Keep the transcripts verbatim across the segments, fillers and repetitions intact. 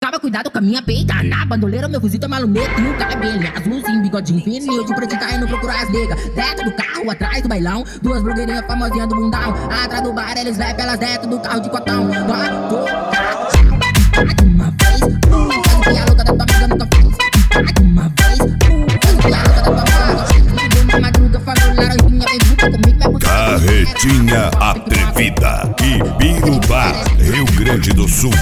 Calma, cuidado com a minha peita. Na bandoleira, meu fuzil tá malumeto. E o cabelo azulzinho, bigodinho fininho. De preto tá indo procurar as nega. Dentro do carro, atrás do bailão. Duas blogueirinhas famosinhas do bundão. Atrás do bar, eles levam elas dentro do carro de cotão. Vai, uma vez, uh, faz o que a louca da tua amiga nunca fez. Uma vez, uh, faz o que a louca da tua amiga nunca fez. Na madruga, falou laranjinha, vem junto comigo, vai botar. Carretinha Atrevida, Ibirubá, Rio Grande do Sul.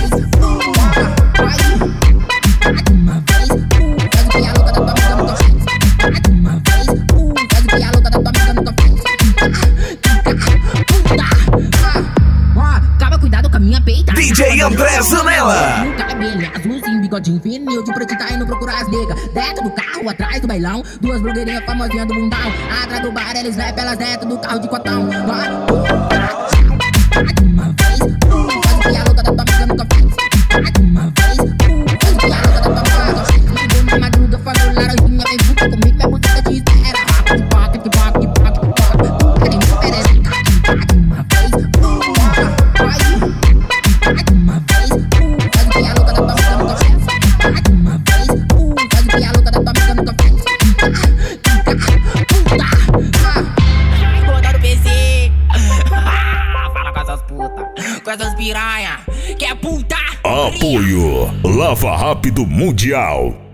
Uma vez, uh, faz o que a louca da tua amiga nunca fez. Uma vez, uh, faz o que a louca da tua amiga nunca fez. Calma, cuidado com a minha peita. D J André Zanella. No cabelo azulzinho, bigodinho fininho. De preto tá indo procurar as nega. Dentro do carro, atrás do bailão. Duas blogueirinhas famosinhas do bundão. Atrás do bar, eles levam elas dentro do carro de cotão. Vai, uma vez, uh, faz o que a louca da tua amiga nunca fez. Uma vez, uh, faz o que a louca da tua amiga nunca fez. Na madruga, falou laranjinha, vem junto comigo, minha música te espera. Que bota, que bota, que bota, que bota. Querem me perereca. Uma vez, uh, vai. Uma vez, uh, faz o que a louca da tua amiga nunca fez. Uma vez, uh, faz o que a louca da tua amiga nunca fez. Rodando o P C. Fala com essas putas, com essas piranha, que é puta. Apoio Lava Rápido Mundial.